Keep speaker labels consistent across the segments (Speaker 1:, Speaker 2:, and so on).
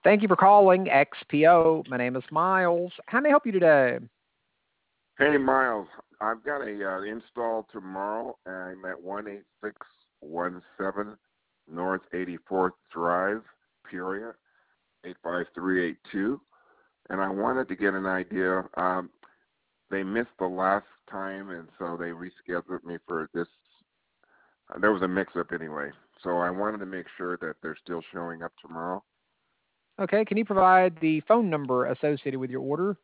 Speaker 1: Thank you for calling XPO. My name is Miles. How may I help you today?
Speaker 2: Hey, Miles. I've got a install tomorrow. I'm at 18617 North 84th Drive, Peoria, 85382. And I wanted to get an idea. They missed the last time, and so they rescheduled me for this. There was a mix-up anyway. So I wanted to make sure that they're still showing up tomorrow.
Speaker 1: Okay, can you provide the phone number associated with your order?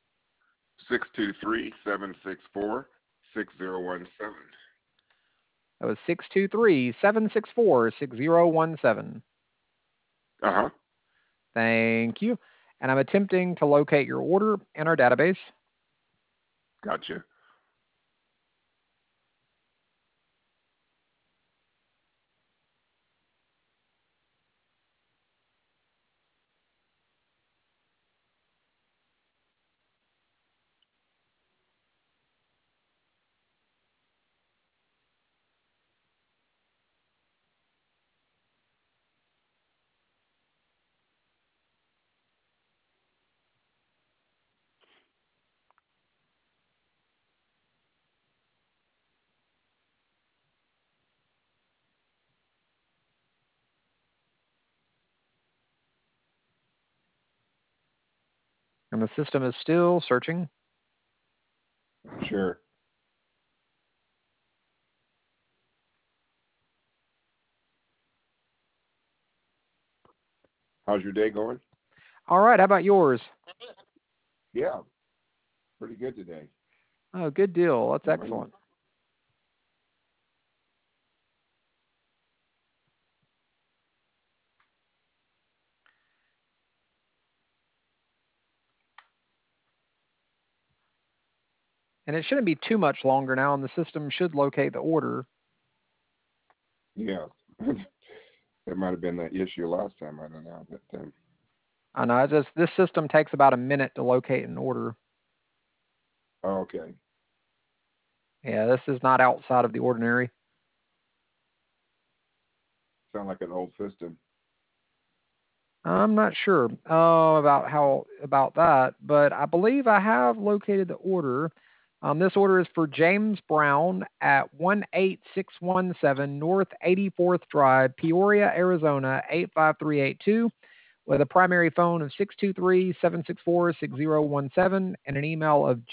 Speaker 2: 623-764-6017.
Speaker 1: That was 623-764-6017.
Speaker 2: Uh-huh.
Speaker 1: Thank you. And I'm attempting to locate your order in our database.
Speaker 2: Gotcha.
Speaker 1: And the system is still searching.
Speaker 2: Sure. How's your day going?
Speaker 1: All right, how about yours?
Speaker 2: Yeah, pretty good today.
Speaker 1: Oh, good deal. That's excellent. And it shouldn't be too much longer now, and the system should locate the order.
Speaker 2: Yeah. It might have been that issue last time. I don't know. But,
Speaker 1: I know. This system takes about a minute to locate an order.
Speaker 2: okay.
Speaker 1: Yeah, this is not outside of the ordinary.
Speaker 2: Sound like an old system.
Speaker 1: I'm not sure about that, but I believe I have located the order. This order is for James Brown at 18617 North 84th Drive, Peoria, Arizona 85382, with a primary phone of 623-764-6017 and an email of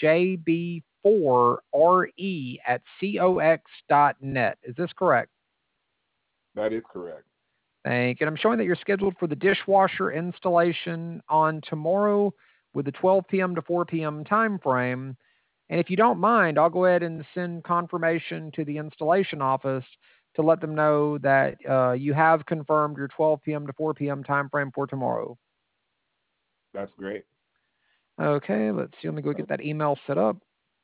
Speaker 1: jb4re@cox.net. Is this correct?
Speaker 2: That is correct.
Speaker 1: Thank you. And I'm showing that you're scheduled for the dishwasher installation on tomorrow with the 12 p.m. to 4 p.m. time frame. And if you don't mind, I'll go ahead and send confirmation to the installation office to let them know that you have confirmed your 12 p.m. to 4 p.m. time frame for tomorrow.
Speaker 2: That's great.
Speaker 1: Okay, let's see. Let me go get that email set up.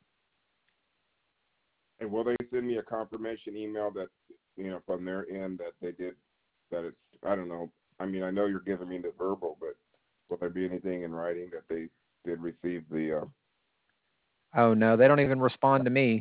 Speaker 2: And will they send me a confirmation email that, from their end that they did, that it's, I don't know. I mean, I know you're giving me the verbal, but will there be anything in writing that they did receive the...
Speaker 1: Oh, no, they don't even respond to me.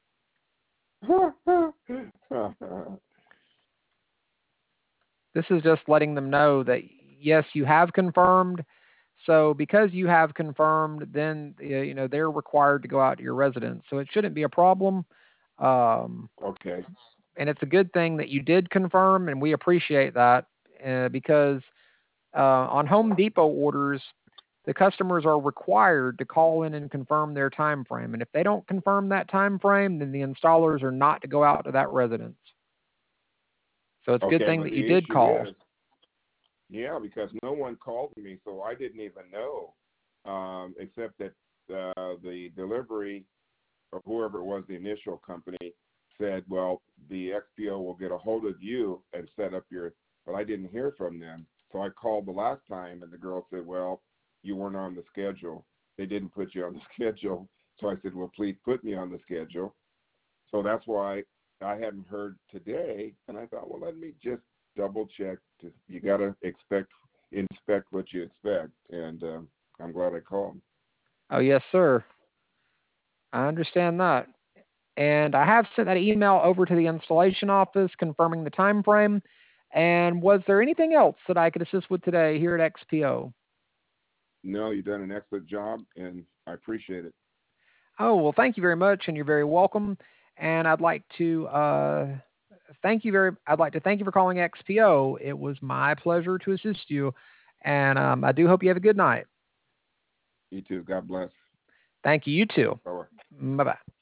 Speaker 1: This is just letting them know that, yes, you have confirmed. So because you have confirmed, then, they're required to go out to your residence. So it shouldn't be a problem.
Speaker 2: Okay.
Speaker 1: And it's a good thing that you did confirm, and we appreciate that because on Home Depot orders, the customers are required to call in and confirm their time frame. And if they don't confirm that time frame, then the installers are not to go out to that residence. So it's a good thing that you did call.
Speaker 2: Yeah, because no one called me, so I didn't even know, except that the delivery or whoever it was, the initial company, said, well, the XPO will get a hold of you and set up but I didn't hear from them. So I called the last time, and the girl said, well, you weren't on the schedule. They didn't put you on the schedule. So I said, well, please put me on the schedule. So that's why I hadn't heard today, and I thought, well, let me just double check. You got to inspect what you expect, and I'm glad I called.
Speaker 1: Oh, yes, sir. I understand that. And I have sent that email over to the installation office confirming the time frame. And was there anything else that I could assist with today here at XPO?
Speaker 2: No, you've done an excellent job, and I appreciate it.
Speaker 1: Oh, well, thank you very much, and you're very welcome. And I'd like to thank you for calling XPO. It was my pleasure to assist you, and I do hope you have a good night.
Speaker 2: You too. God bless.
Speaker 1: Thank you. You too.
Speaker 2: Bye-bye.
Speaker 1: Bye bye.